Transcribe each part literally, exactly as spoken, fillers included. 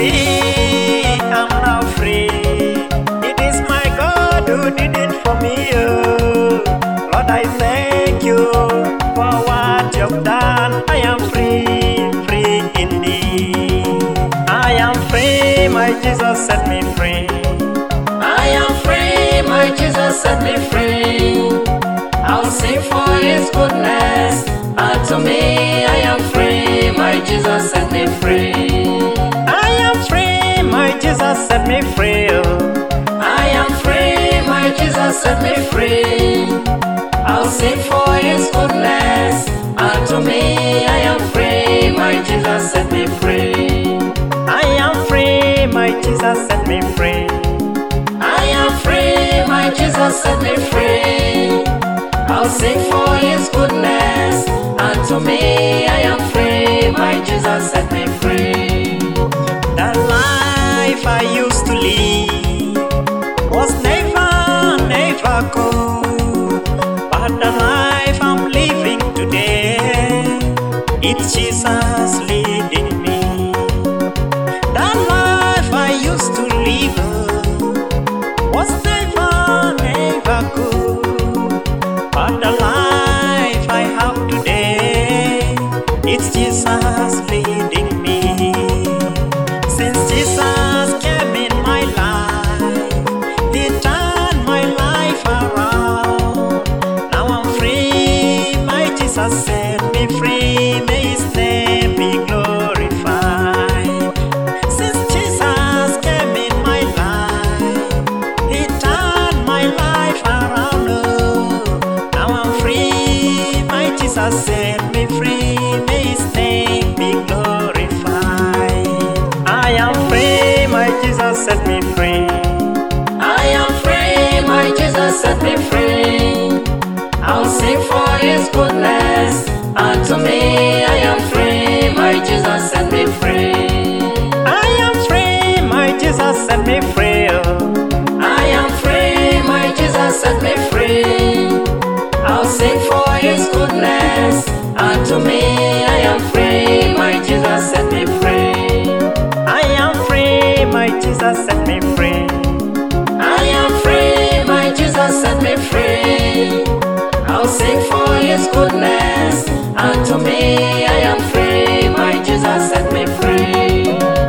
free, I'm now free. It is my God who did it for me. Oh, Lord, I thank you for what you've done. I am free, free indeed. I am free, my Jesus set me free. I am free, my Jesus set me free. I'll sing for His goodness. And to me, I am free, my Jesus set me free. I am free, my Jesus set me free. I am free, my Jesus set me free. I'll sing for His goodness. And to me, I am free, my Jesus set me free. I am free, my Jesus set me free. I am free, my Jesus set me free. I'll sing for His goodness. And to me, I am free, my Jesus set me free. The life I used to live was never, never good. But the life I'm living today, it's Jesus leading me. The life I used to live was never, never good. But the life I have today, it's Jesus leading me. Since Jesus came in my life, He turned my life around. Now I'm free, my Jesus set me free. May His name be glorified. Since Jesus came in my life, He turned my life around. Oh, now I'm free, my Jesus set me free. May His name be glorified. I am free, my Jesus set me free. I am free, my Jesus set me free. I'll sing for His goodness. And to me, I am free, my Jesus set me free. I am free, my Jesus set me free. I am free, my Jesus set me free. I'll sing for His goodness. And to me, I am free, my Jesus set me free. I am free, my Jesus set me free. I am free, my Jesus set me free. I'll sing for His goodness. And to me, I am free, my Jesus set me free.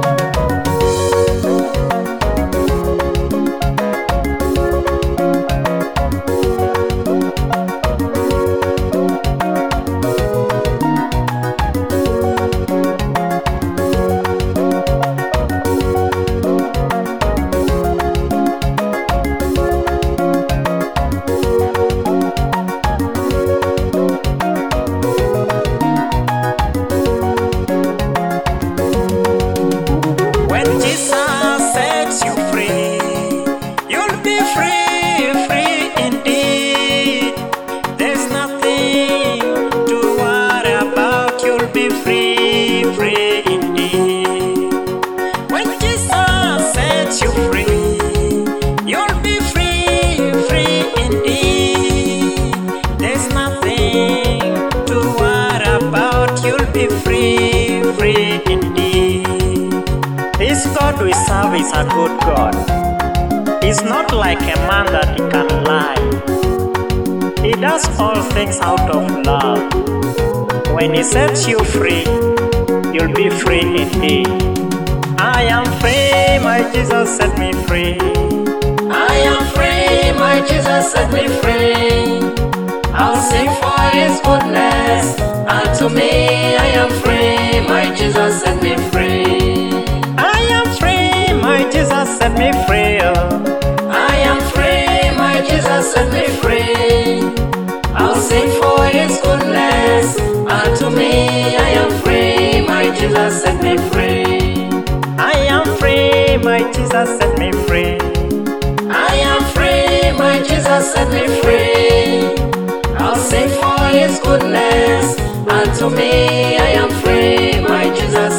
Free, free indeed. This God we serve is a good God. He's not like a man that he can lie. He does all things out of love. When He sets you free, you'll be free indeed. I am free, my Jesus set me free. I am free, my Jesus set me free. I'll sing for His goodness. And to me, I am free, my Jesus set me free. I am free, my Jesus set me free. I am free, my Jesus set me free. I'll sing for His goodness. And to me, I am free, my Jesus set me free. I am free, my Jesus set me free. I am free, my Jesus set me free. I'll sing for His goodness. And to me, I am free, my Jesus